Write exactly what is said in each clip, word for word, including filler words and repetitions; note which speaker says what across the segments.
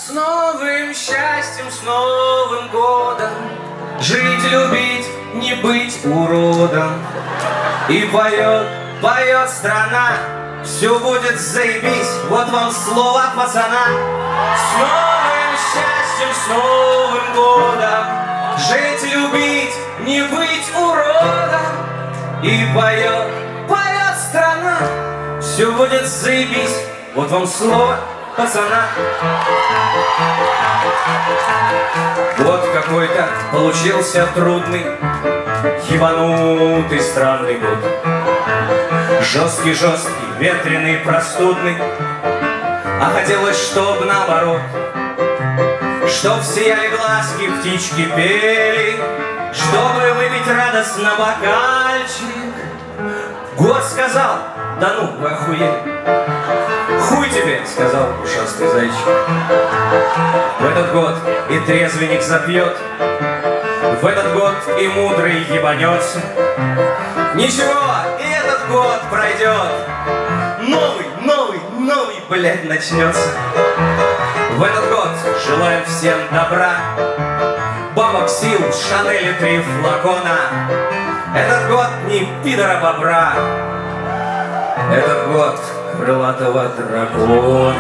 Speaker 1: С новым счастьем, с Новым годом, жить, любить, не быть уродом. И поет, поет страна, все будет заебись, вот вам слово пацана. С новым счастьем, с Новым годом, жить, любить, не быть уродом. И поет, поет страна, все будет заебись, вот вам слово пацана. Вот какой-то получился трудный, ебанутый, странный год. Жесткий-жесткий, ветреный, простудный. А хотелось, чтоб наоборот, чтоб сияли глазки, птички пели, чтобы выпить радостно бокальчик. Год сказал: да ну, вы охуели. Хуй тебе, сказал ушастый зайчик. В этот год и трезвенник запьет, в этот год и мудрый ебанется. Ничего, и этот год пройдет, новый, новый, новый, блядь, начнется. В этот год желаем всем добра, бабок, сил, Шанели три флакона. Этот год не пидора-бобра, этот год крылатого дракона.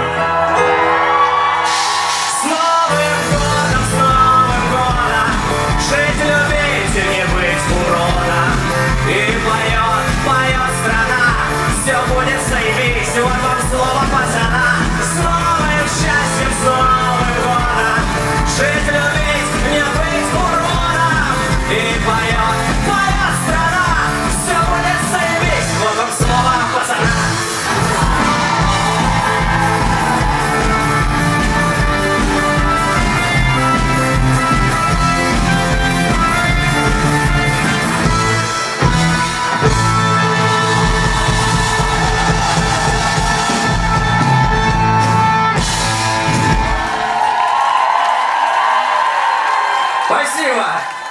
Speaker 1: С Новым годом, с Новым годом, жить, любить и не быть уродом. И поет, поет страна, все будет заебись, вот вам слово пацана. С новым счастьем, с Новым годом, жить, любить, не быть уродом. И поет, поет страна, все будет заебись, вот вам слово пацана. Спасибо!